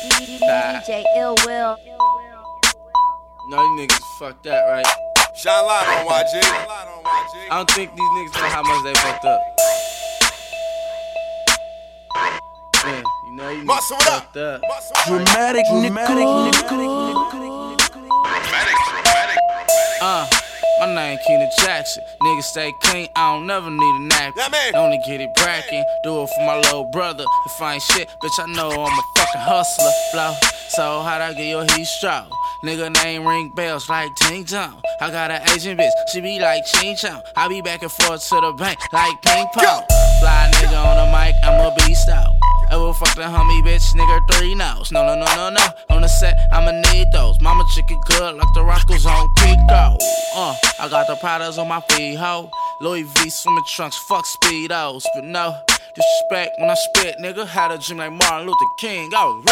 DJ Ill Will. No, you niggas fucked that, right? Shine light on YG. I don't think these niggas know how much they fucked up. Yeah, you know you niggas fucked up. Dramatic. My name Keenan Jackson. Niggas stay clean, I don't never need a napkin. Yeah, man. Only get it brackin', do it for my little brother. If I ain't shit, bitch, I know I'm a fucking hustler. Flow, so how'd I get your heat stroke? Nigga name ring bells like Ting Tong. I got an Asian bitch, she be like Ching Chong. I be back and forth to the bank like ping pong. Fly nigga on the mic, I'm a beast out. Ever fuck the homie bitch, nigga 3 no's. No. On the set, I'ma need those. Mama chicken good like the Roscoe's on Pico. I got the Pradas on my feet, ho. Louis V swimming trunks, fuck Speedos. But no disrespect when I spit, nigga. Had a dream like Martin Luther King. I was